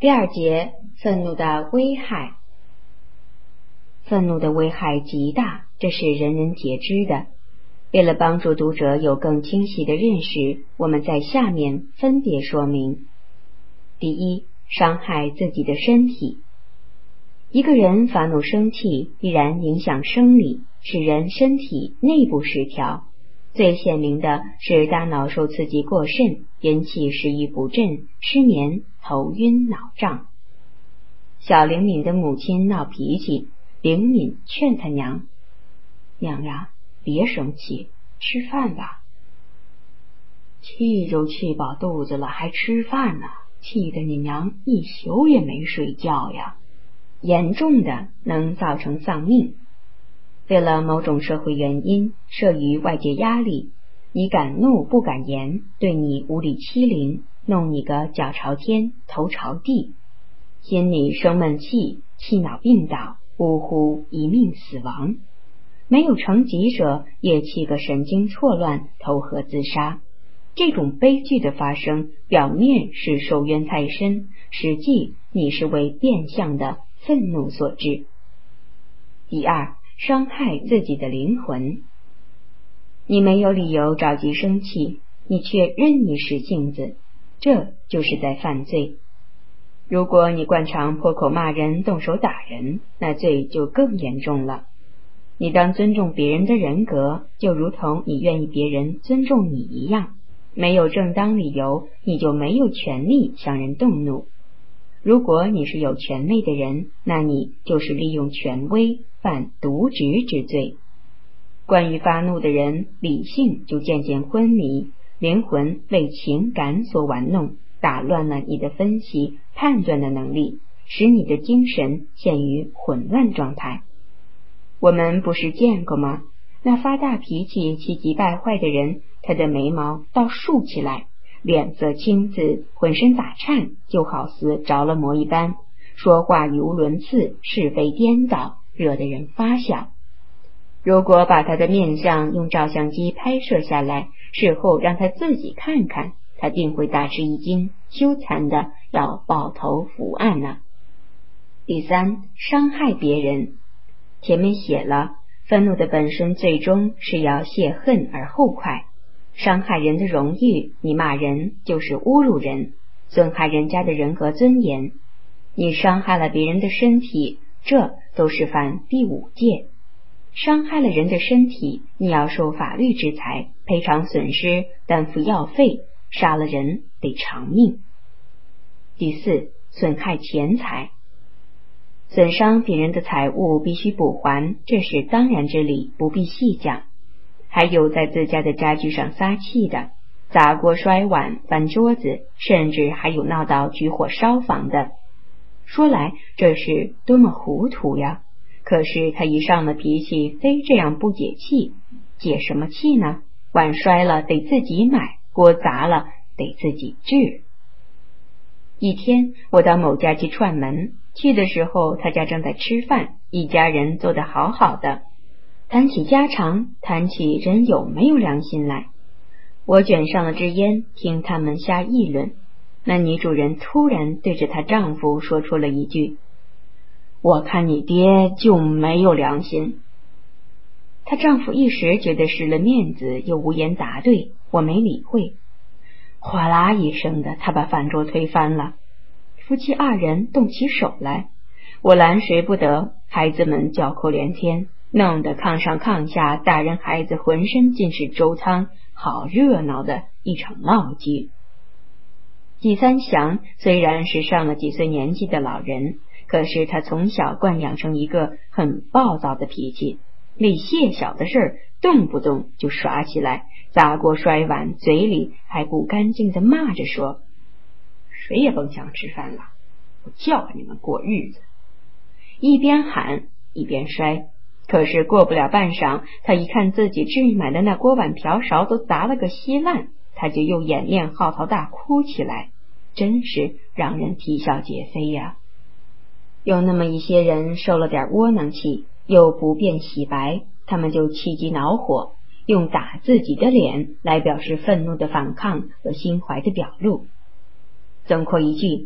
第二节，愤怒的危害。愤怒的危害极大，这是人人皆知的。为了帮助读者有更清晰的认识，我们在下面分别说明。第一，伤害自己的身体。一个人发怒生气，必然影响生理，使人身体内部失调。最鲜明的是大脑受刺激过甚，引起食欲不振、失眠、头晕脑胀。小灵敏的母亲闹脾气，灵敏劝他娘：“娘呀，别生气，吃饭吧。”气就气饱肚子了，还吃饭呢，气得你娘一宿也没睡觉呀。严重的能造成丧命。为了某种社会原因，慑于外界压力，你敢怒不敢言，对你无理欺凌，弄你个脚朝天头朝地，心里生闷气，气恼病倒，呜呼一命死亡。没有成疾者也气个神经错乱，投河自杀。这种悲剧的发生，表面是受冤太深，实际你是为变相的愤怒所致。第二，伤害自己的灵魂。你没有理由着急生气，你却任意使性子，这就是在犯罪。如果你惯常破口骂人、动手打人，那罪就更严重了。你当尊重别人的人格，就如同你愿意别人尊重你一样。没有正当理由，你就没有权利向人动怒。如果你是有权威的人，那你就是利用权威犯渎职之罪。关于发怒的人，理性就渐渐昏迷，灵魂为情感所玩弄，打乱了你的分析判断的能力，使你的精神陷于混乱状态。我们不是见过吗？那发大脾气、气急败坏的人，他的眉毛倒竖起来，脸色青紫，浑身打颤，就好似着了魔一般，说话语无伦次，是非颠倒，惹得人发笑。如果把他的面相用照相机拍摄下来，事后让他自己看看，他定会大吃一惊，羞惭的要抱头伏案呢。第三，伤害别人。前面写了，愤怒的本身最终是要泄恨而后快。伤害人的荣誉，你骂人就是侮辱人，损害人家的人格尊严。你伤害了别人的身体，这都是犯第五戒。伤害了人的身体，你要受法律制裁，赔偿损失，担负药费，杀了人得偿命。第四，损害钱财。损伤别人的财物必须补还，这是当然之理，不必细讲。还有在自家的家具上撒气的，砸锅摔碗、翻桌子，甚至还有闹到举火烧房的。说来这是多么糊涂呀！可是他一上了脾气，非这样不解气。解什么气呢？碗摔了得自己买，锅砸了得自己治。一天我到某家去串门，去的时候他家正在吃饭，一家人坐得好好的，谈起家常，谈起人有没有良心来。我卷上了支烟，听他们瞎议论。那女主人突然对着她丈夫说出了一句：“我看你爹就没有良心。”她丈夫一时觉得失了面子，又无言答对，我没理会。哗啦一声的，他把饭桌推翻了，夫妻二人动起手来，我拦谁不得，孩子们叫口连天，弄得炕上炕下，大人孩子浑身尽是粥汤，好热闹的一场闹剧。季三祥虽然是上了几岁年纪的老人，可是他从小惯养成一个很暴躁的脾气，为些小的事动不动就耍起来，砸锅摔碗，嘴里还不干净的骂着说：“谁也甭想吃饭了，我叫你们过日子。”一边喊一边摔。可是过不了半晌，他一看自己置买的那锅碗瓢勺都砸了个稀烂，他就又掩面嚎啕大哭起来，真是让人啼笑皆非呀。有那么一些人受了点窝囊气，又不便洗白，他们就气急恼火，用打自己的脸来表示愤怒的反抗和心怀的表露。总括一句，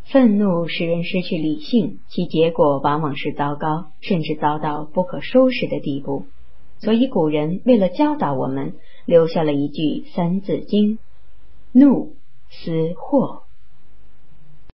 愤怒使人失去理性，其结果往往是糟糕，甚至糟到不可收拾的地步。所以古人为了教导我们，留下了一句三字经：怒思祸。